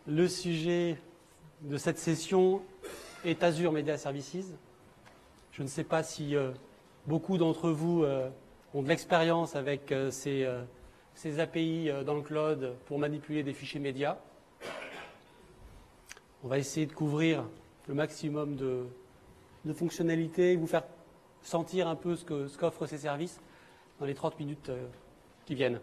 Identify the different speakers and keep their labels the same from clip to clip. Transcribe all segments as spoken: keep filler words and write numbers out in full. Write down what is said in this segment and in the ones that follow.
Speaker 1: Le sujet de cette session est Azure Media Services. Je ne sais pas si euh, beaucoup d'entre vous euh, ont de l'expérience avec euh, ces, euh, ces A P I euh, dans le cloud pour manipuler des fichiers médias. On va essayer de couvrir le maximum de, de fonctionnalités, vous faire sentir un peu ce que, ce qu'offrent ces services dans les trente minutes euh, qui viennent.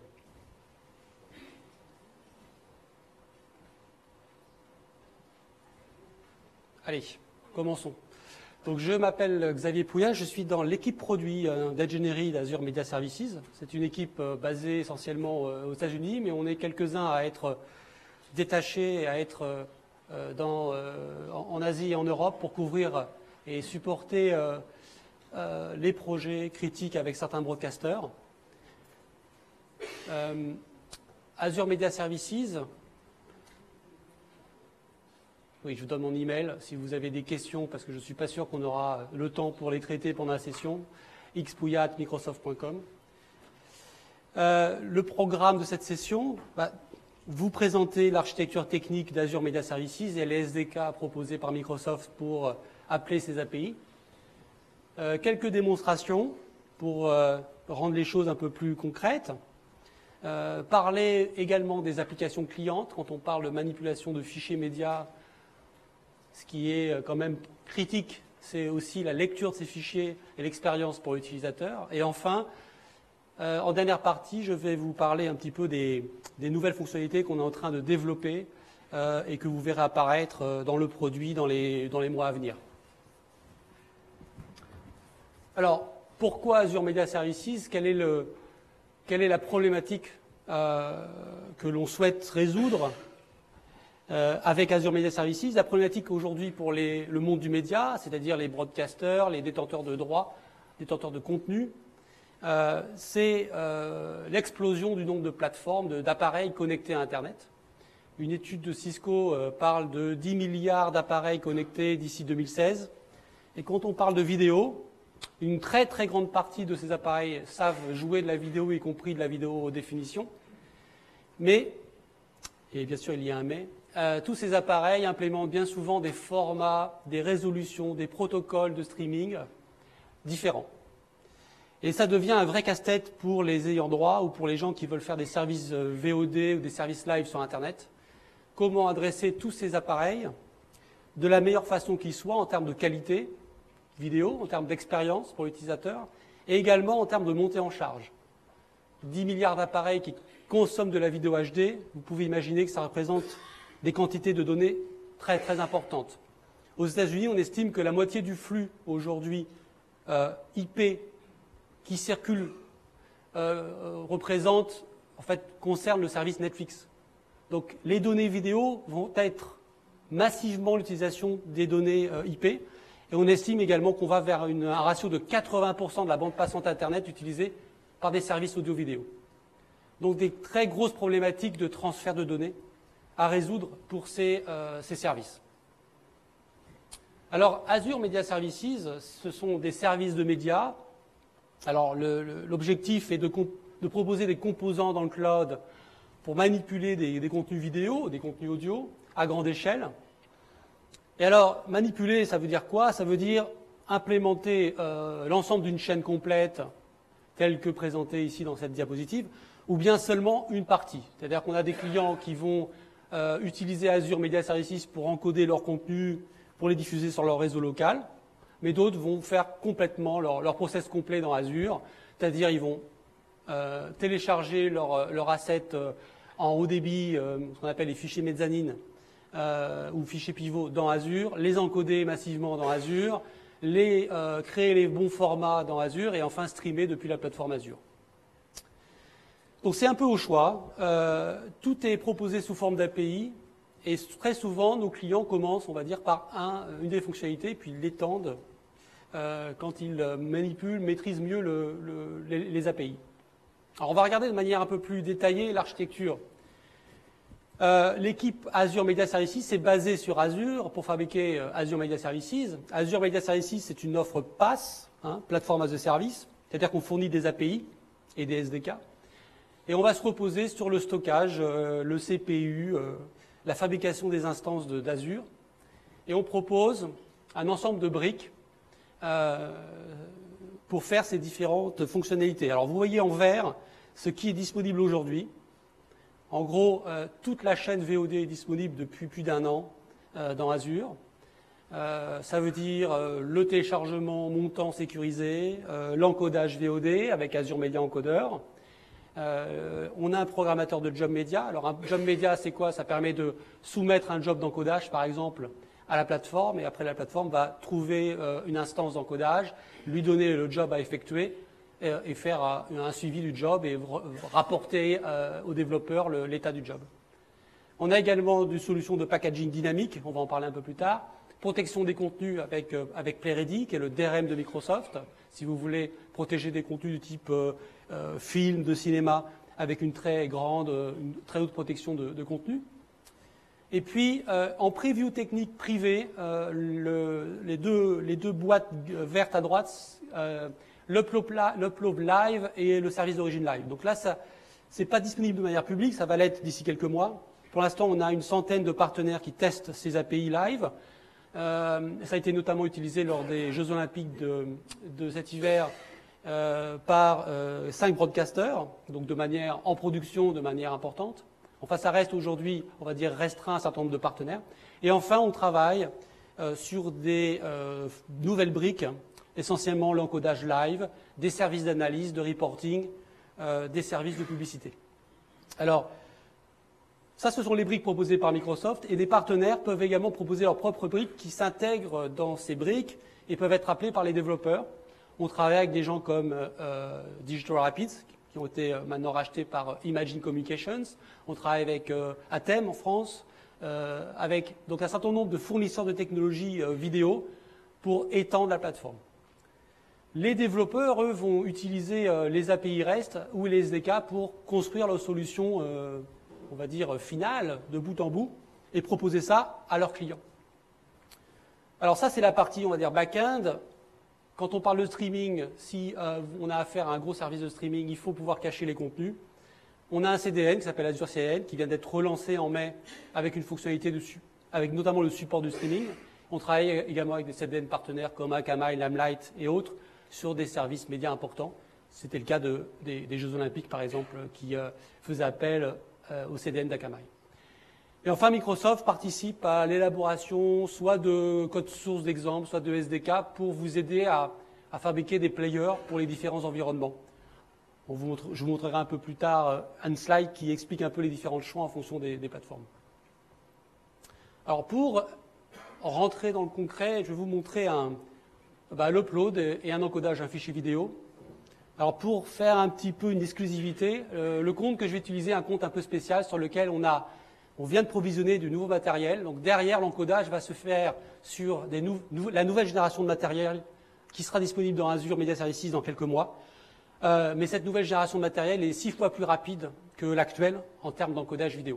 Speaker 1: Allez, commençons. Donc, je m'appelle Xavier Pouillat, je suis dans l'équipe produit euh, d'ingénierie d'Azure Media Services. C'est une équipe euh, basée essentiellement euh, aux États-Unis, mais on est quelques-uns à être euh, détachés, à être euh, dans, euh, en Asie et en Europe pour couvrir et supporter euh, euh, les projets critiques avec certains broadcasters. Euh, Azure Media Services. Oui, je vous donne mon email si vous avez des questions, parce que je ne suis pas sûr qu'on aura le temps pour les traiter pendant la session. x pouillat arobase microsoft point com. Euh, le programme de cette session, bah, vous présenter l'architecture technique d'Azure Media Services et les S D K proposés par Microsoft pour euh, appeler ces A P I. Euh, quelques démonstrations pour euh, rendre les choses un peu plus concrètes. Euh, parler également des applications clientes quand on parle de manipulation de fichiers médias. Ce qui est quand même critique, c'est aussi la lecture de ces fichiers et l'expérience pour l'utilisateur. Et enfin, euh, en dernière partie, je vais vous parler un petit peu des, des nouvelles fonctionnalités qu'on est en train de développer euh, et que vous verrez apparaître dans le produit dans les, dans les mois à venir. Alors, pourquoi Azure Media Services? Quelle est, le, quelle est la problématique euh, que l'on souhaite résoudre Euh, avec Azure Media Services? La problématique aujourd'hui pour les, le monde du média, c'est-à-dire les broadcasters, les détenteurs de droits, détenteurs de contenu, euh, c'est euh, l'explosion du nombre de plateformes, de, d'appareils connectés à Internet. Une étude de Cisco euh, parle de dix milliards d'appareils connectés d'ici deux mille seize. Et quand on parle de vidéo, une très très grande partie de ces appareils savent jouer de la vidéo, y compris de la vidéo haute définition. Mais, et bien sûr il y a un mais, Euh, tous ces appareils implémentent bien souvent des formats, des résolutions, des protocoles de streaming différents. Et ça devient un vrai casse-tête pour les ayants droit ou pour les gens qui veulent faire des services V O D ou des services live sur Internet. Comment adresser tous ces appareils de la meilleure façon qu'ils soient en termes de qualité vidéo, en termes d'expérience pour l'utilisateur et également en termes de montée en charge. dix milliards d'appareils qui consomment de la vidéo H D, vous pouvez imaginer que ça représente des quantités de données très très importantes. Aux États-Unis, on estime que la moitié du flux aujourd'hui euh, I P qui circule euh, représente, en fait, concerne le service Netflix. Donc, les données vidéo vont être massivement l'utilisation des données euh, I P, et on estime également qu'on va vers une, un ratio de quatre-vingts pour cent de la bande passante Internet utilisée par des services audio-vidéo. Donc, des très grosses problématiques de transfert de données à résoudre pour ces, euh, ces services. Alors, Azure Media Services, ce sont des services de médias. Alors, le, le, l'objectif est de, de proposer des composants dans le cloud pour manipuler des, des contenus vidéo, des contenus audio à grande échelle. Et alors, manipuler, ça veut dire quoi? Ça veut dire implémenter euh, l'ensemble d'une chaîne complète, telle que présentée ici dans cette diapositive, ou bien seulement une partie. C'est-à-dire qu'on a des clients qui vont Euh, utiliser Azure Media Services pour encoder leur contenu, pour les diffuser sur leur réseau local, mais d'autres vont faire complètement leur, leur process complet dans Azure, c'est-à-dire ils vont euh, télécharger leur, leur asset euh, en haut débit, euh, ce qu'on appelle les fichiers mezzanine euh, ou fichiers pivot dans Azure, les encoder massivement dans Azure, les euh, créer les bons formats dans Azure et enfin streamer depuis la plateforme Azure. Donc c'est un peu au choix. Euh, tout est proposé sous forme d'A P I et très souvent nos clients commencent, on va dire, par un, une des fonctionnalités puis ils l'étendent euh, quand ils manipulent, maîtrisent mieux le, le, les, les A P I. Alors on va regarder de manière un peu plus détaillée l'architecture. Euh, l'équipe Azure Media Services est basée sur Azure pour fabriquer euh, Azure Media Services. Azure Media Services, c'est une offre PaaS, hein, Platform as a Service, c'est-à-dire qu'on fournit des A P I et des S D K. Et on va se reposer sur le stockage, euh, le C P U, euh, la fabrication des instances d'Azure. Et on propose un ensemble de briques euh, pour faire ces différentes fonctionnalités. Alors vous voyez en vert ce qui est disponible aujourd'hui. En gros, euh, toute la chaîne V O D est disponible depuis plus d'un an euh, dans Azure. Euh, ça veut dire euh, le téléchargement montant sécurisé, euh, l'encodage V O D avec Azure Media Encoder. Euh, on a un programmateur de job média. Alors un job média, c'est quoi? Ça permet de soumettre un job d'encodage, par exemple, à la plateforme, et après la plateforme va trouver euh, une instance d'encodage, lui donner le job à effectuer et, et faire euh, un suivi du job et rapporter euh, aux développeurs l'état du job. On a également des solutions de packaging dynamique, on va en parler un peu plus tard. Protection des contenus avec, euh, avec PlayReady, qui est le D R M de Microsoft. Si vous voulez protéger des contenus du type euh, euh, film, de cinéma, avec une très grande, une très haute protection de, de contenu. Et puis, euh, en preview technique privée, euh, le, les, deux, les deux boîtes vertes à droite, euh, l'Upload Live et le service d'origine live. Donc là, ça, c'est pas disponible de manière publique, ça va l'être d'ici quelques mois. Pour l'instant, on a une centaine de partenaires qui testent ces A P I live. Euh, ça a été notamment utilisé lors des Jeux Olympiques de, de cet hiver euh, par euh, cinq broadcasters, donc de manière en production, de manière importante. Enfin, ça reste aujourd'hui, on va dire, restreint à un certain nombre de partenaires. Et enfin, on travaille euh, sur des euh, nouvelles briques, essentiellement l'encodage live, des services d'analyse, de reporting, euh, des services de publicité. Alors, ça, ce sont les briques proposées par Microsoft, et des partenaires peuvent également proposer leurs propres briques qui s'intègrent dans ces briques et peuvent être appelées par les développeurs. On travaille avec des gens comme euh, Digital Rapids, qui ont été maintenant rachetés par Imagine Communications. On travaille avec euh, Atem en France, euh, avec donc un certain nombre de fournisseurs de technologies euh, vidéo pour étendre la plateforme. Les développeurs, eux, vont utiliser euh, les A P I REST ou les S D K pour construire leurs solutions euh, on va dire, finale, de bout en bout, et proposer ça à leurs clients. Alors ça, c'est la partie, on va dire, back-end. Quand on parle de streaming, si euh, on a affaire à un gros service de streaming, il faut pouvoir cacher les contenus. On a un C D N qui s'appelle Azure C D N, qui vient d'être relancé en mai avec une fonctionnalité dessus, avec notamment le support du streaming. On travaille également avec des C D N partenaires comme Akamai, Limelight et autres sur des services médias importants. C'était le cas de, des, des Jeux Olympiques, par exemple, qui euh, faisaient appel au C D N d'Akamai. Et enfin, Microsoft participe à l'élaboration soit de codes sources d'exemples, soit de S D K pour vous aider à, à fabriquer des players pour les différents environnements. On vous montre, je vous montrerai un peu plus tard un slide qui explique un peu les différents choix en fonction des, des plateformes. Alors pour rentrer dans le concret, je vais vous montrer un, bah, l'upload et un encodage d'un fichier vidéo. Alors pour faire un petit peu une exclusivité, euh, le compte que je vais utiliser est un compte un peu spécial sur lequel on, a, on vient de provisionner du nouveau matériel. Donc derrière, l'encodage va se faire sur des nou nou la nouvelle génération de matériel qui sera disponible dans Azure Media Services dans quelques mois. Euh, mais cette nouvelle génération de matériel est six fois plus rapide que l'actuelle en termes d'encodage vidéo.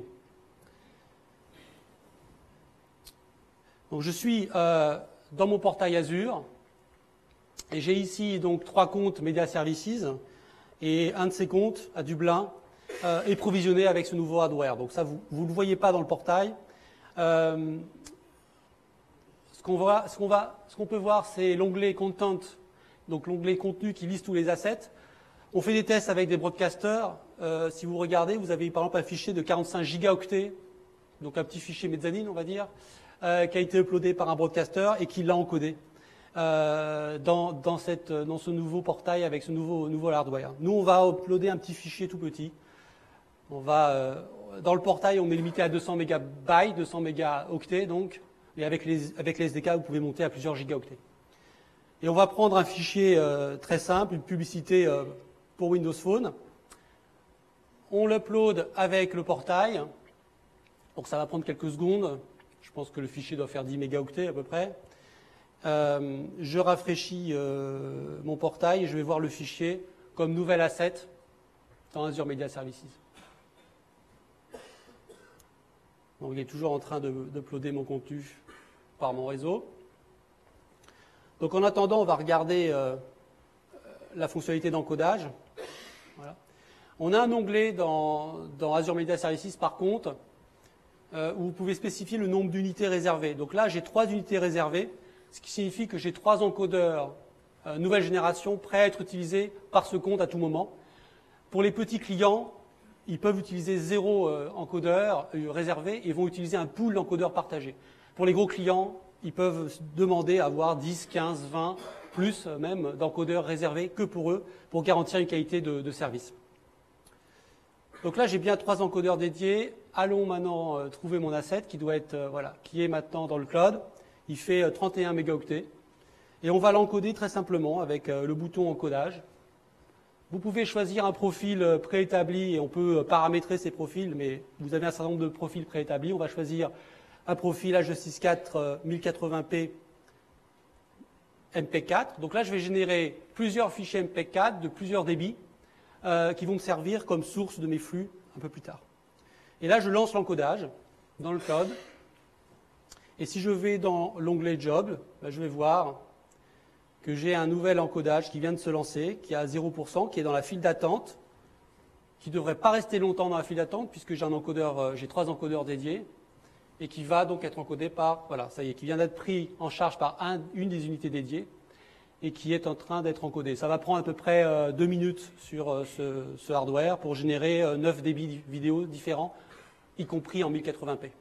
Speaker 1: Donc je suis euh, dans mon portail Azure. Et j'ai ici donc trois comptes Media Services et un de ces comptes à Dublin euh, est provisionné avec ce nouveau hardware. Donc ça, vous ne le voyez pas dans le portail. Euh, ce qu'on va, ce qu'on va, ce qu'on peut voir, c'est l'onglet Content, donc l'onglet contenu qui liste tous les assets. On fait des tests avec des broadcasters. Euh, si vous regardez, vous avez par exemple un fichier de quarante-cinq gigaoctets, donc un petit fichier mezzanine, on va dire, euh, qui a été uploadé par un broadcaster et qui l'a encodé. Euh, dans, dans, cette, dans ce nouveau portail avec ce nouveau, nouveau hardware. Nous, on va uploader un petit fichier tout petit. On va, euh, dans le portail, on est limité à deux cents mégabytes, deux cents mégaoctets, donc, et avec les, avec les S D K, vous pouvez monter à plusieurs gigaoctets. Et on va prendre un fichier euh, très simple, une publicité euh, pour Windows Phone. On l'upload avec le portail. Donc ça va prendre quelques secondes. Je pense que le fichier doit faire dix mégaoctets à peu près. Euh, je rafraîchis euh, mon portail et je vais voir le fichier comme nouvel asset dans Azure Media Services. Donc il est toujours en train d'uploader mon contenu par mon réseau. Donc en attendant, on va regarder euh, la fonctionnalité d'encodage. Voilà. On a un onglet dans, dans Azure Media Services par contre euh, où vous pouvez spécifier le nombre d'unités réservées. Donc là, j'ai trois unités réservées, ce qui signifie que j'ai trois encodeurs euh, nouvelle génération prêts à être utilisés par ce compte à tout moment. Pour les petits clients, ils peuvent utiliser zéro euh, encodeur euh, réservé et vont utiliser un pool d'encodeurs partagés. Pour les gros clients, ils peuvent demander à avoir dix, quinze, vingt, plus euh, même d'encodeurs réservés que pour eux, pour garantir une qualité de, de service. Donc là, j'ai bien trois encodeurs dédiés. Allons maintenant euh, trouver mon asset qui doit être, euh, voilà, qui est maintenant dans le cloud. Il fait euh, trente et un mégaoctets. Et on va l'encoder très simplement avec euh, le bouton encodage. Vous pouvez choisir un profil euh, préétabli et on peut euh, paramétrer ces profils, mais vous avez un certain nombre de profils préétablis. On va choisir un profil H deux six quatre euh, mille quatre-vingts p M P quatre. Donc là, je vais générer plusieurs fichiers M P quatre de plusieurs débits euh, qui vont me servir comme source de mes flux un peu plus tard. Et là, je lance l'encodage dans le code. Et si je vais dans l'onglet Job, ben, je vais voir que j'ai un nouvel encodage qui vient de se lancer, qui est à zéro pour cent, qui est dans la file d'attente, qui ne devrait pas rester longtemps dans la file d'attente, puisque j'ai un encodeur, euh, j'ai trois encodeurs dédiés, et qui va donc être encodé par, voilà, ça y est, qui vient d'être pris en charge par un, une des unités dédiées, et qui est en train d'être encodé. Ça va prendre à peu près euh, deux minutes sur euh, ce, ce hardware pour générer euh, neuf débits vidéo différents, y compris en mille quatre-vingts p.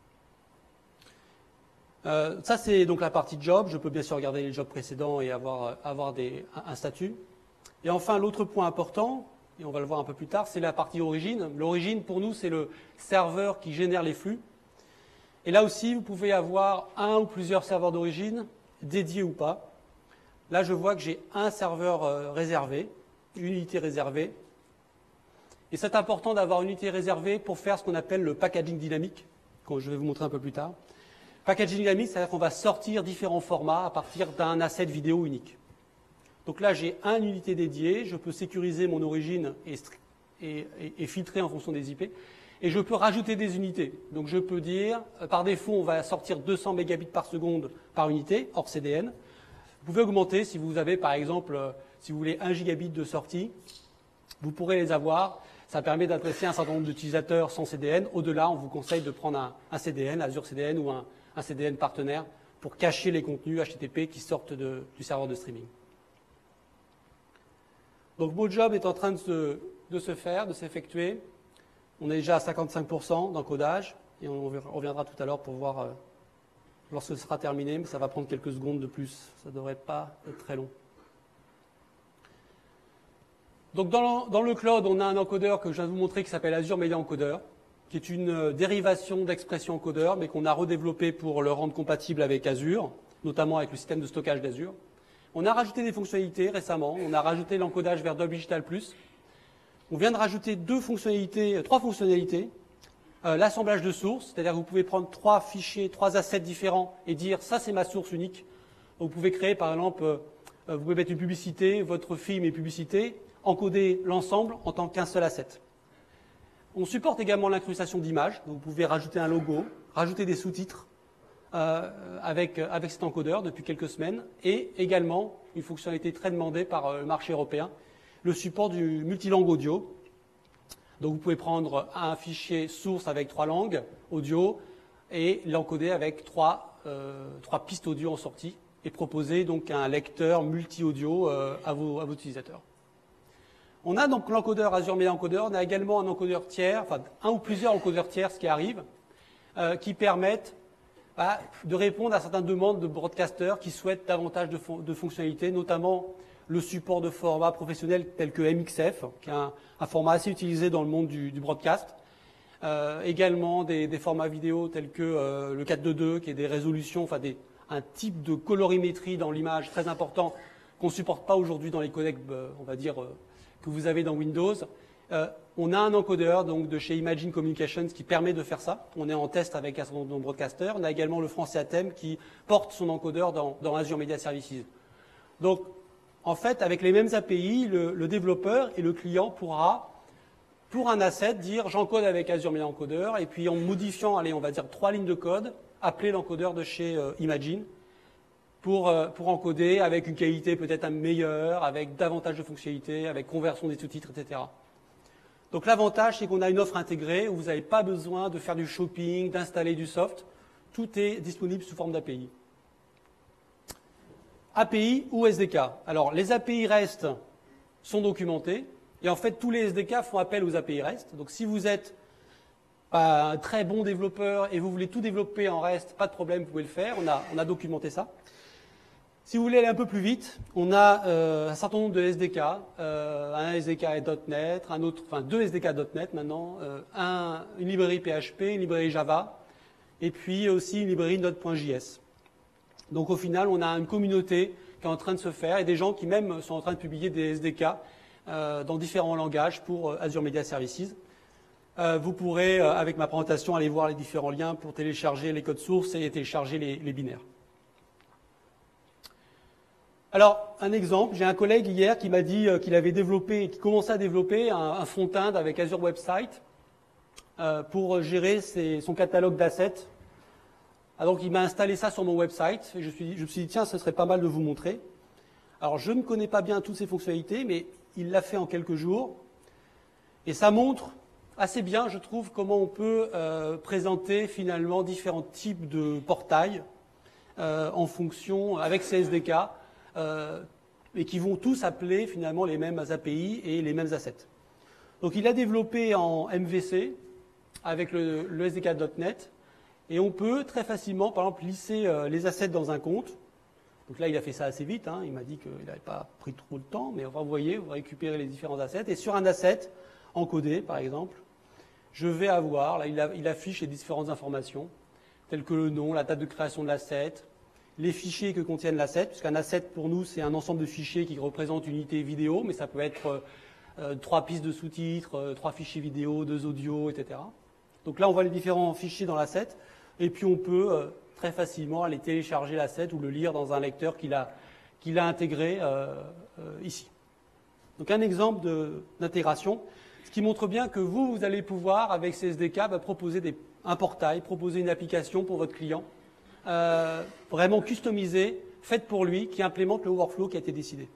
Speaker 1: Euh, ça, c'est donc la partie job. Je peux bien sûr regarder les jobs précédents et avoir, avoir des, un statut. Et enfin, l'autre point important, et on va le voir un peu plus tard, c'est la partie origine. L'origine, pour nous, c'est le serveur qui génère les flux. Et là aussi, vous pouvez avoir un ou plusieurs serveurs d'origine, dédiés ou pas. Là, je vois que j'ai un serveur euh, réservé, une unité réservée. Et c'est important d'avoir une unité réservée pour faire ce qu'on appelle le packaging dynamique, que je vais vous montrer un peu plus tard. Packaging dynamique, c'est-à-dire qu'on va sortir différents formats à partir d'un asset vidéo unique. Donc là, j'ai une unité dédiée, je peux sécuriser mon origine et, et, et, et filtrer en fonction des I P. Et je peux rajouter des unités. Donc je peux dire, par défaut, on va sortir deux cents mégabits par seconde par unité, hors C D N. Vous pouvez augmenter si vous avez, par exemple, si vous voulez un gigabit de sortie, vous pourrez les avoir. Ça permet d'adresser un certain nombre d'utilisateurs sans C D N. Au-delà, on vous conseille de prendre un, un C D N, Azure C D N ou un, un C D N partenaire pour cacher les contenus H T T P qui sortent de, du serveur de streaming. Donc, mon job est en train de se, de se faire, de s'effectuer. On est déjà à cinquante-cinq pour cent d'encodage et on reviendra tout à l'heure pour voir euh, lorsque ce sera terminé, mais ça va prendre quelques secondes de plus. Ça ne devrait pas être très long. Donc, dans le, dans le cloud, on a un encodeur que je viens de vous montrer qui s'appelle Azure Media Encoder, qui est une euh, dérivation d'expression encodeur, mais qu'on a redéveloppé pour le rendre compatible avec Azure, notamment avec le système de stockage d'Azure. On a rajouté des fonctionnalités récemment. On a rajouté l'encodage vers Dolby Digital plus. On vient de rajouter deux fonctionnalités, trois fonctionnalités. Euh, L'assemblage de sources, c'est-à-dire que vous pouvez prendre trois fichiers, trois assets différents et dire ça c'est ma source unique. Vous pouvez créer par exemple, euh, vous pouvez mettre une publicité, votre film et publicité, encoder l'ensemble en tant qu'un seul asset. On supporte également l'incrustation d'images, donc vous pouvez rajouter un logo, rajouter des sous-titres euh, avec, avec cet encodeur depuis quelques semaines, et également une fonctionnalité très demandée par euh, le marché européen, le support du multilangue audio. Donc vous pouvez prendre un fichier source avec trois langues audio et l'encoder avec trois, euh, trois pistes audio en sortie et proposer donc un lecteur multi-audio euh, à, vos, à vos utilisateurs. On a donc l'encodeur Azure Media Encoder, on a également un encodeur tiers, enfin un ou plusieurs encodeurs tiers, ce qui arrive, euh, qui permettent bah, de répondre à certaines demandes de broadcasters qui souhaitent davantage de, fon de fonctionnalités, notamment le support de formats professionnels tels que M X F, qui est un, un format assez utilisé dans le monde du, du broadcast. Euh, également des, des formats vidéo tels que euh, le quatre deux deux, qui est des résolutions, enfin des, un type de colorimétrie dans l'image très important qu'on ne supporte pas aujourd'hui dans les codecs, euh, on va dire, euh, que vous avez dans Windows. Euh, on a un encodeur donc, de chez Imagine Communications qui permet de faire ça. On est en test avec un certain nombre de broadcasters. On a également le français Atem qui porte son encodeur dans, dans Azure Media Services. Donc, en fait, avec les mêmes A P I, le, le développeur et le client pourra, pour un asset, dire j'encode avec Azure Media Encoder et puis en modifiant, allez, on va dire trois lignes de code, appeler l'encodeur de chez euh, Imagine pour, euh, pour encoder avec une qualité peut-être meilleure, avec davantage de fonctionnalités, avec conversion des sous-titres, et cetera. Donc l'avantage, c'est qu'on a une offre intégrée où vous n'avez pas besoin de faire du shopping, d'installer du soft. Tout est disponible sous forme d'A P I. A P I ou S D K. Alors les A P I REST sont documentés et en fait tous les S D K font appel aux A P I REST. Donc si vous êtes pas un très bon développeur et vous voulez tout développer en REST, pas de problème, vous pouvez le faire. On a, on a documenté ça. Si vous voulez aller un peu plus vite, on a euh, un certain nombre de S D K, euh, un S D K .NET, un autre, enfin deux S D K .NET maintenant, euh, un, une librairie P H P, une librairie Java, et puis aussi une librairie Node.js. Donc au final, on a une communauté qui est en train de se faire et des gens qui même sont en train de publier des S D K euh, dans différents langages pour euh, Azure Media Services. Euh, vous pourrez, euh, avec ma présentation, aller voir les différents liens pour télécharger les codes sources et télécharger les, les binaires. Alors, un exemple, j'ai un collègue hier qui m'a dit qu'il avait développé, qui commençait à développer un, un front-end avec Azure Website euh, pour gérer ses, son catalogue d'assets. Ah, donc, il m'a installé ça sur mon website et je, suis, je me suis dit, tiens, ce serait pas mal de vous montrer. Alors, je ne connais pas bien toutes ces fonctionnalités, mais il l'a fait en quelques jours. Et ça montre assez bien, je trouve, comment on peut euh, présenter finalement différents types de portails euh, en fonction, avec ces S D K. Euh, et qui vont tous appeler finalement les mêmes A P I et les mêmes assets. Donc il a développé en M V C avec le, le S D K .NET et on peut très facilement par exemple lisser euh, les assets dans un compte. Donc là il a fait ça assez vite, hein. Il m'a dit qu'il n'avait pas pris trop de temps, mais enfin, vous voyez, vous récupérez les différents assets et sur un asset encodé par exemple, je vais avoir, là il, a, il affiche les différentes informations telles que le nom, la date de création de l'asset, les fichiers que contiennent l'asset, puisqu'un asset pour nous c'est un ensemble de fichiers qui représente une unité vidéo, mais ça peut être euh, trois pistes de sous-titres, euh, trois fichiers vidéo, deux audios, et cetera. Donc là on voit les différents fichiers dans l'asset, et puis on peut euh, très facilement aller télécharger l'asset ou le lire dans un lecteur qu'il a, qu'il a intégré euh, euh, ici. Donc un exemple d'intégration, ce qui montre bien que vous, vous allez pouvoir, avec ces S D K, bah, proposer des, un portail, proposer une application pour votre client, Euh, vraiment customisée, faite pour lui, qui implémente le workflow qui a été décidé.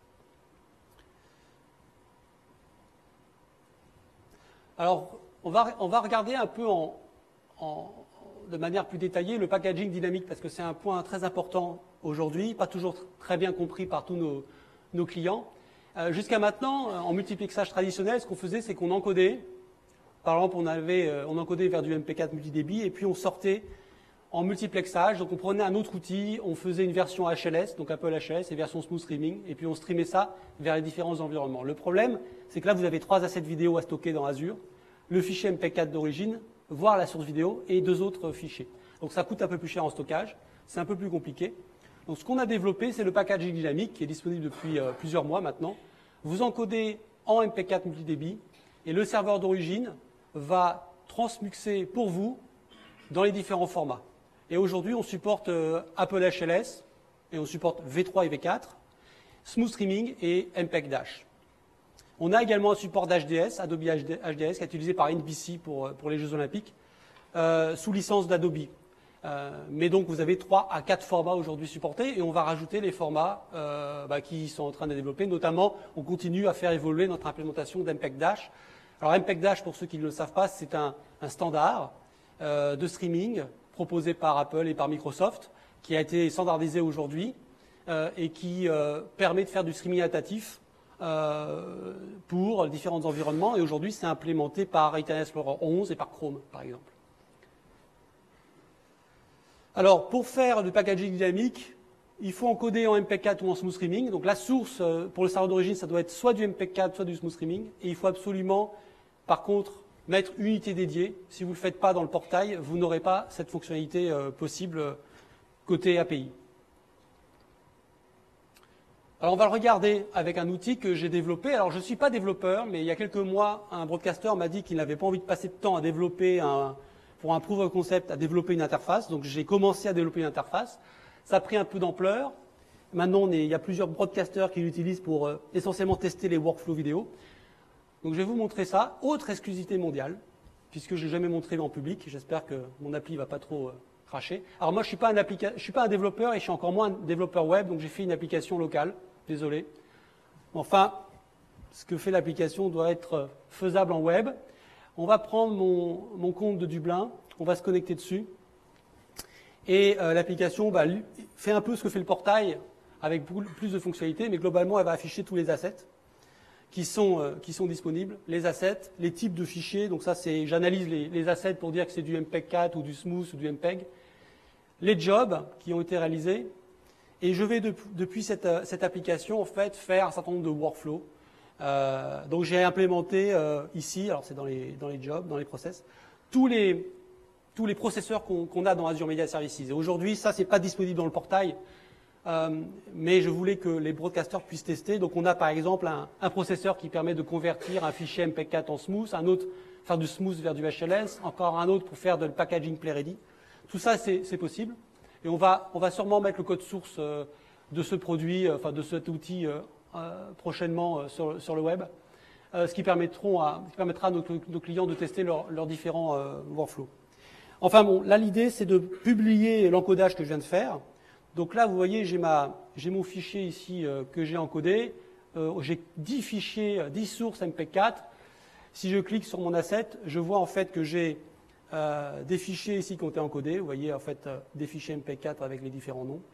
Speaker 1: Alors, on va, on va regarder un peu en, en, de manière plus détaillée le packaging dynamique, parce que c'est un point très important aujourd'hui, pas toujours très bien compris par tous nos, nos clients. Euh, Jusqu'à maintenant, en multiplexage traditionnel, ce qu'on faisait, c'est qu'on encodait. Par exemple, on, avait, on encodait vers du M P quatre multidébit, et puis on sortait en multiplexage, donc on prenait un autre outil, on faisait une version H L S, donc Apple H L S et version Smooth Streaming, et puis on streamait ça vers les différents environnements. Le problème, c'est que là, vous avez trois assets vidéo à stocker dans Azure, le fichier M P quatre d'origine, voire la source vidéo, et deux autres fichiers. Donc ça coûte un peu plus cher en stockage, c'est un peu plus compliqué. Donc ce qu'on a développé, c'est le packaging dynamique, qui est disponible depuis euh, plusieurs mois maintenant. Vous encodez en M P quatre multidébit, et le serveur d'origine va transmuxer pour vous dans les différents formats. Et aujourd'hui, on supporte euh, Apple H L S, et on supporte V trois et V quatre, Smooth Streaming et M P E G Dash. On a également un support d'H D S, Adobe H D S, qui est utilisé par N B C pour, pour les Jeux Olympiques, euh, sous licence d'Adobe. Euh, mais donc, vous avez trois à quatre formats aujourd'hui supportés, et on va rajouter les formats euh, bah, qui sont en train de développer. Notamment, on continue à faire évoluer notre implémentation d'M P E G Dash. Alors, M P E G Dash, pour ceux qui ne le savent pas, c'est un, un standard euh, de streaming proposé par Apple et par Microsoft, qui a été standardisé aujourd'hui euh, et qui euh, permet de faire du streaming adaptatif euh, pour différents environnements. Et aujourd'hui, c'est implémenté par Internet Explorer onze et par Chrome, par exemple. Alors, pour faire du packaging dynamique, il faut encoder en M P quatre ou en Smooth Streaming. Donc, la source euh, pour le serveur d'origine, ça doit être soit du M P quatre, soit du Smooth Streaming. Et il faut absolument, par contre, mettre une unité dédiée. Si vous ne le faites pas dans le portail, vous n'aurez pas cette fonctionnalité euh, possible euh, côté A P I. Alors on va le regarder avec un outil que j'ai développé. Alors je ne suis pas développeur, mais il y a quelques mois, un broadcaster m'a dit qu'il n'avait pas envie de passer de temps à développer, un, pour un proof of concept, à développer une interface. Donc j'ai commencé à développer une interface. Ça a pris un peu d'ampleur. Maintenant, on est, il y a plusieurs broadcasters qui l'utilisent pour euh, essentiellement tester les workflows vidéo. Donc je vais vous montrer ça. Autre exclusivité mondiale, puisque je n'ai jamais montré en public. J'espère que mon appli ne va pas trop euh, cracher. Alors moi, je ne suis pas un applica- je suis pas un développeur et je suis encore moins un développeur web, donc j'ai fait une application locale. Désolé. Enfin, ce que fait l'application doit être faisable en web. On va prendre mon, mon compte de Dublin, on va se connecter dessus, et euh, l'application bah, fait un peu ce que fait le portail, avec beaucoup plus de fonctionnalités, mais globalement, elle va afficher tous les assets qui sont, euh, qui sont disponibles, les assets, les types de fichiers. Donc ça, c'est, j'analyse les, les assets pour dire que c'est du M P E G quatre ou du Smooth ou du M P E G, les jobs qui ont été réalisés, et je vais de, depuis cette, cette application en fait faire un certain nombre de workflows. Euh, donc j'ai implémenté euh, ici, alors c'est dans les, dans les jobs, dans les process, tous les, tous les processeurs qu'on qu'on a dans Azure Media Services. Et aujourd'hui, ça, c'est pas disponible dans le portail, euh, mais je voulais que les broadcasters puissent tester. Donc on a par exemple un, un processeur qui permet de convertir un fichier M P E G quatre en Smooth, un autre faire du Smooth vers du H L S, encore un autre pour faire de le packaging Play Ready. Tout ça, c'est possible. Et on va, on va sûrement mettre le code source euh, de ce produit, euh, enfin de cet outil euh, euh, prochainement euh, sur, sur le web, euh, ce qui, permettront à, qui permettra à nos, nos clients de tester leurs leurs différents euh, workflows. Enfin bon, là l'idée c'est de publier l'encodage que je viens de faire. Donc là vous voyez j'ai ma, j'ai mon fichier ici euh, que j'ai encodé. Euh, j'ai dix fichiers, dix sources M P E G quatre. Si je clique sur mon asset, je vois en fait que j'ai Euh, des fichiers ici qui ont été encodés, vous voyez en fait euh, des fichiers M P E G quatre avec les différents noms.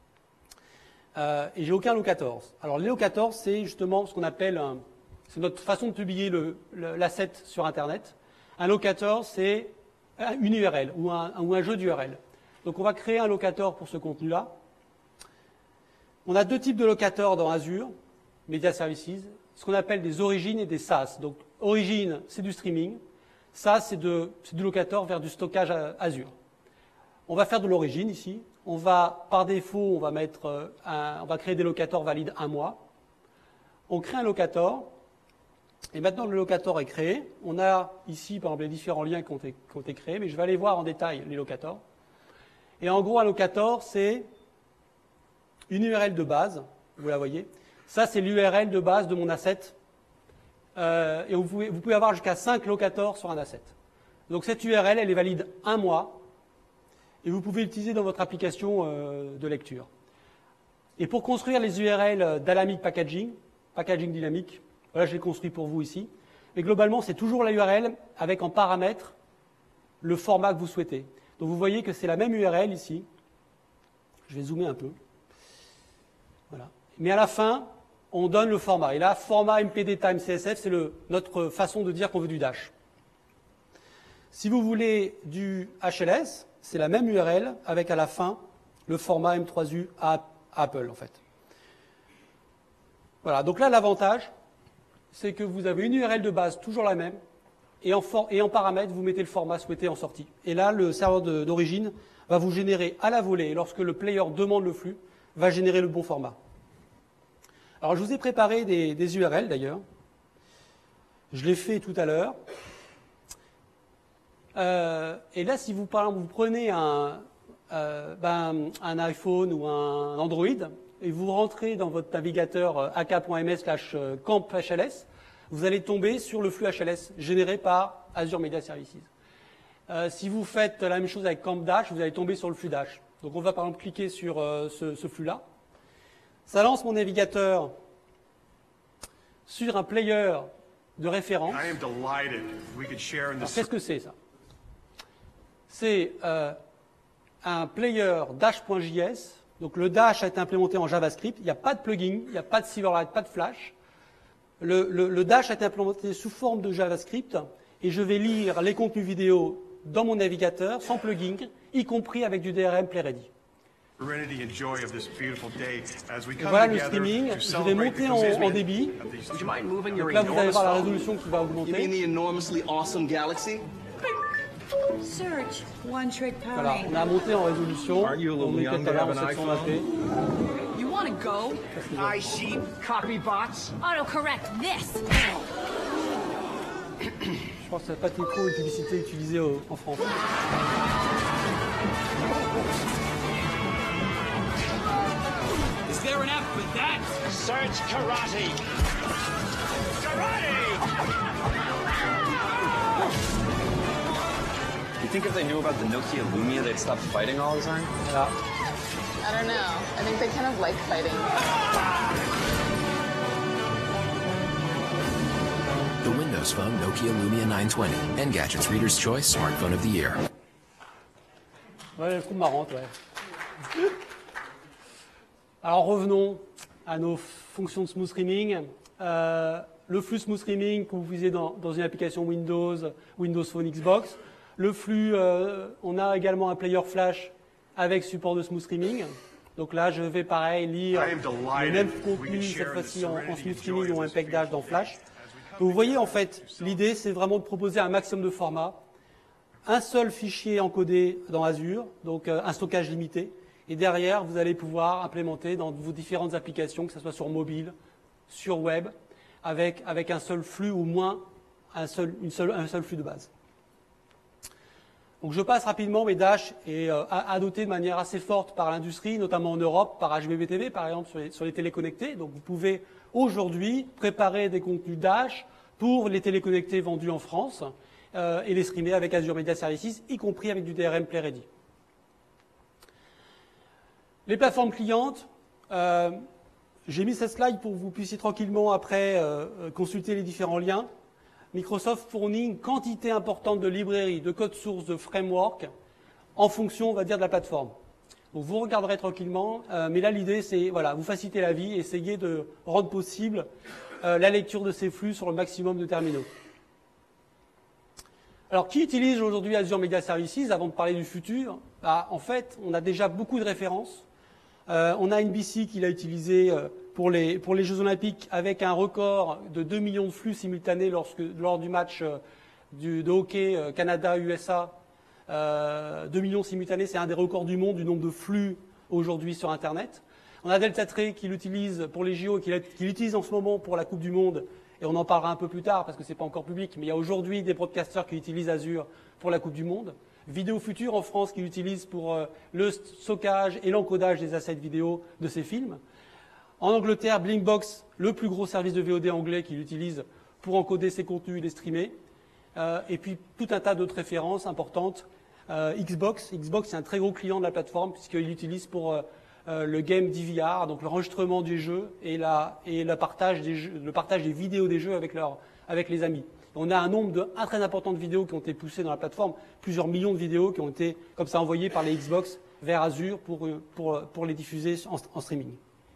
Speaker 1: Euh, et j'ai aucun L O quatorze. Alors les L O quatorze, c'est justement ce qu'on appelle, c'est notre façon de publier l'asset sur Internet. Un L O quatorze, c'est une U R L ou un, ou un jeu d'U R L. Donc on va créer un L O quatorze pour ce contenu-là. On a deux types de locateurs dans Azure Media Services, ce qu'on appelle des origines et des S A S. Donc origine, c'est du streaming. Ça, c'est du locator vers du stockage Azure. On va faire de l'origine ici. On va, par défaut, on va, mettre un, on va créer des locators valides un mois. On crée un locator. Et maintenant, le locator est créé. On a ici, par exemple, les différents liens qui ont été, qui ont été créés. Mais je vais aller voir en détail les locators. Et en gros, un locator, c'est une U R L de base. Vous la voyez. Ça, c'est l'U R L de base de mon asset. Euh, et vous pouvez, vous pouvez avoir jusqu'à cinq locators sur un asset. Donc cette U R L, elle est valide un mois et vous pouvez l'utiliser dans votre application euh, de lecture. Et pour construire les U R L Dynamic Packaging, Packaging dynamique, voilà, je l'ai construit pour vous ici. Mais globalement, c'est toujours la U R L avec en paramètre le format que vous souhaitez. Donc vous voyez que c'est la même U R L ici. Je vais zoomer un peu. Voilà. Mais à la fin, on donne le format. Et là, format M P D Time C S F, c'est notre façon de dire qu'on veut du Dash. Si vous voulez du H L S, c'est la même U R L avec à la fin le format M trois U à Apple, en fait. Voilà. Donc là, l'avantage, c'est que vous avez une U R L de base toujours la même, et en, for et en paramètre, vous mettez le format souhaité en sortie. Et là, le serveur d'origine va vous générer à la volée, et lorsque le player demande le flux, va générer le bon format. Alors, je vous ai préparé des, des U R L, d'ailleurs. Je l'ai fait tout à l'heure. Euh, et là, si vous, par exemple, vous prenez un, euh, ben, un iPhone ou un Android, et vous rentrez dans votre navigateur ak.ms slash camp H L S, vous allez tomber sur le flux H L S généré par Azure Media Services. Euh, si vous faites la même chose avec Camp Dash, vous allez tomber sur le flux Dash. Donc, on va, par exemple, cliquer sur euh, ce, ce flux-là. Ça lance mon navigateur sur un player de référence. Qu'est-ce que c'est ça? C'est euh, un player Dash.js. Donc le Dash a été implémenté en JavaScript. Il n'y a pas de plugin, il n'y a pas de Silverlight, pas de Flash. Le, le, le Dash a été implémenté sous forme de JavaScript et je vais lire les contenus vidéo dans mon navigateur sans plugin, y compris avec du D R M Play Ready. Et voilà le streaming. Je vais monter en, en débit. Donc là, vous allez voir la résolution qui va augmenter. Voilà, on a monté en résolution. On est peut-être là en sept cent vingt p.
Speaker 2: You want to go? I sheep, copy bots. Autocorrect this.
Speaker 1: Je pense que ça n'a pas été trop une publicité utilisée au, en France.
Speaker 2: Is there an app for that? Search karate. Karate!
Speaker 3: You think if they knew about the Nokia Lumia, they'd stop fighting all the time?
Speaker 1: Voilà.
Speaker 4: I don't know. I think they kind of like fighting. the Windows Phone Nokia Lumia nine twenty, Engadget's Reader's Choice Smartphone of the Year.
Speaker 1: Ouais, je trouve marrante, ouais. Alors revenons à nos fonctions de smooth streaming. Euh, le flux smooth streaming que vous visez dans, dans une application Windows, Windows Phone, Xbox. Le flux, euh, on a également un player flash avec support de smooth streaming. Donc là, je vais pareil lire le même contenu, cette fois-ci en, en smooth streaming ou un M P E G Dash dans Flash. Donc vous voyez, en fait, l'idée, c'est vraiment de proposer un maximum de formats. Un seul fichier encodé dans Azure, donc euh, un stockage limité. Et derrière, vous allez pouvoir implémenter dans vos différentes applications, que ce soit sur mobile, sur web, avec, avec un seul flux ou moins un seul, une seule, un seul flux de base. Donc je passe rapidement, mais Dash est euh, adopté de manière assez forte par l'industrie, notamment en Europe, par H B B T V, par exemple, sur les, sur les téléconnectés. Donc vous pouvez aujourd'hui préparer des contenus Dash pour les téléconnectés vendus en France euh, et les streamer avec Azure Media Services, y compris avec du D R M PlayReady. Les plateformes clientes, euh, j'ai mis cette slide pour que vous puissiez tranquillement après euh, consulter les différents liens. Microsoft fournit une quantité importante de librairies, de codes sources, de frameworks, en fonction, on va dire, de la plateforme. Donc vous regarderez tranquillement, euh, mais là l'idée c'est, voilà, vous faciliter la vie, essayer de rendre possible euh, la lecture de ces flux sur le maximum de terminaux. Alors qui utilise aujourd'hui Azure Media Services avant de parler du futur? Bah, en fait, on a déjà beaucoup de références. Euh, on a N B C qui l'a utilisé euh, pour les, pour les Jeux Olympiques avec un record de deux millions de flux simultanés lorsque, lors du match euh, du, de hockey euh, Canada-U S A. Euh, deux millions simultanés, c'est un des records du monde du nombre de flux aujourd'hui sur Internet. On a Delta Tree qui l'utilise pour les J O et qui l'utilise en ce moment pour la Coupe du Monde. Et on en parlera un peu plus tard parce que ce n'est pas encore public, mais il y a aujourd'hui des broadcasters qui utilisent Azure pour la Coupe du Monde. Vidéo Future en France qui l'utilise pour euh, le stockage et l'encodage des assets vidéo de ses films. En Angleterre, Blinkbox, le plus gros service de V O D anglais qui l'utilise pour encoder ses contenus et les streamer. Euh, et puis tout un tas d'autres références importantes. Euh, Xbox, Xbox c'est un très gros client de la plateforme puisqu'il l'utilise pour euh, euh, le game D V R, donc l'enregistrement des jeux et, la, et la partage des jeux, le partage des vidéos des jeux avec, leur, avec les amis. On a un nombre de, un très important de vidéos qui ont été poussées dans la plateforme, plusieurs millions de vidéos qui ont été comme ça envoyées par les Xbox vers Azure pour, pour, pour les diffuser en, en streaming.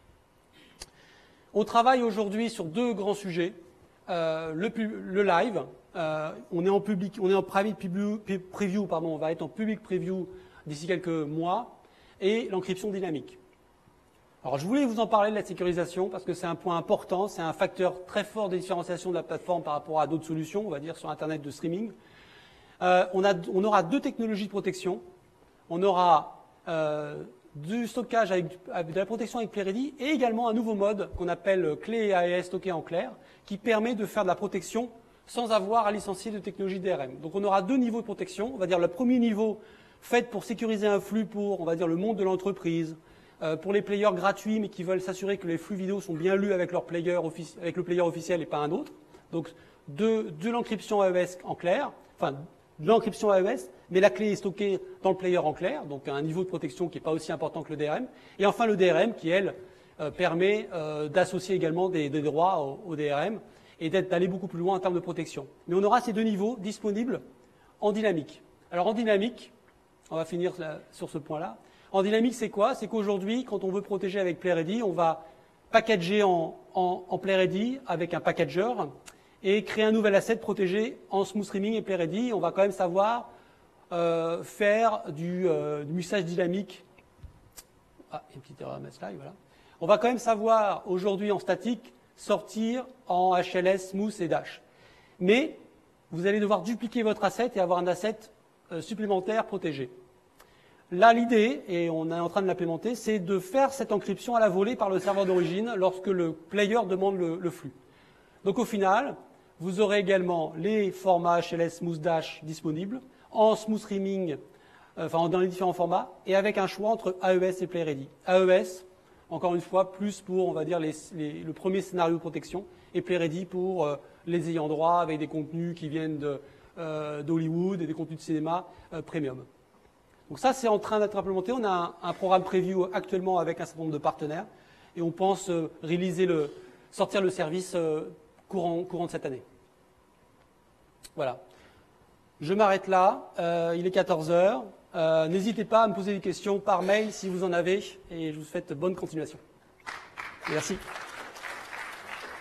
Speaker 1: On travaille aujourd'hui sur deux grands sujets. Euh, le, le live, euh, on est en public, on est en private preview, pardon, on va être en public preview d'ici quelques mois, et l'encryption dynamique. Alors je voulais vous en parler de la sécurisation parce que c'est un point important, c'est un facteur très fort de différenciation de la plateforme par rapport à d'autres solutions, on va dire sur Internet de streaming. Euh, on, a, on aura deux technologies de protection. On aura euh, du stockage avec, avec de la protection avec PlayReady et également un nouveau mode qu'on appelle clé A E S stocké en clair qui permet de faire de la protection sans avoir à licencier de technologie D R M. Donc on aura deux niveaux de protection. On va dire le premier niveau fait pour sécuriser un flux pour, on va dire, le monde de l'entreprise, euh, pour les players gratuits mais qui veulent s'assurer que les flux vidéo sont bien lus avec, leur player avec le player officiel et pas un autre. Donc de, de l'encryption A E S en clair, enfin de l'encryption A E S, mais la clé est stockée dans le player en clair, donc un niveau de protection qui n'est pas aussi important que le D R M. Et enfin le D R M qui, elle, euh, permet euh, d'associer également des, des droits au, au D R M et d'aller beaucoup plus loin en termes de protection. Mais on aura ces deux niveaux disponibles en dynamique. Alors en dynamique, on va finir là, sur ce point-là. En dynamique, c'est quoi? C'est qu'aujourd'hui, quand on veut protéger avec PlayReady, on va packager en, en, en PlayReady avec un packager et créer un nouvel asset protégé en smooth streaming et PlayReady. On va quand même savoir euh, faire du, euh, du message dynamique. Ah, une petite erreur à ma slide, voilà. On va quand même savoir aujourd'hui en statique sortir en H L S, smooth et dash. Mais vous allez devoir dupliquer votre asset et avoir un asset euh, supplémentaire protégé. Là, l'idée, et on est en train de l'implémenter, c'est de faire cette encryption à la volée par le serveur d'origine lorsque le player demande le, le flux. Donc au final, vous aurez également les formats H L S Smooth Dash disponibles en smooth streaming, euh, enfin dans les différents formats, et avec un choix entre A E S et PlayReady. A E S, encore une fois, plus pour, on va dire, les, les, le premier scénario de protection, et PlayReady pour euh, les ayants droit avec des contenus qui viennent de, euh, d'Hollywood et des contenus de cinéma euh, premium. Donc ça, c'est en train d'être implémenté. On a un, un programme preview actuellement avec un certain nombre de partenaires et on pense euh, réaliser le, sortir le service euh, courant, courant de cette année. Voilà. Je m'arrête là. Euh, il est quatorze heures. Euh, n'hésitez pas à me poser des questions par mail si vous en avez. Et je vous souhaite bonne continuation. Merci.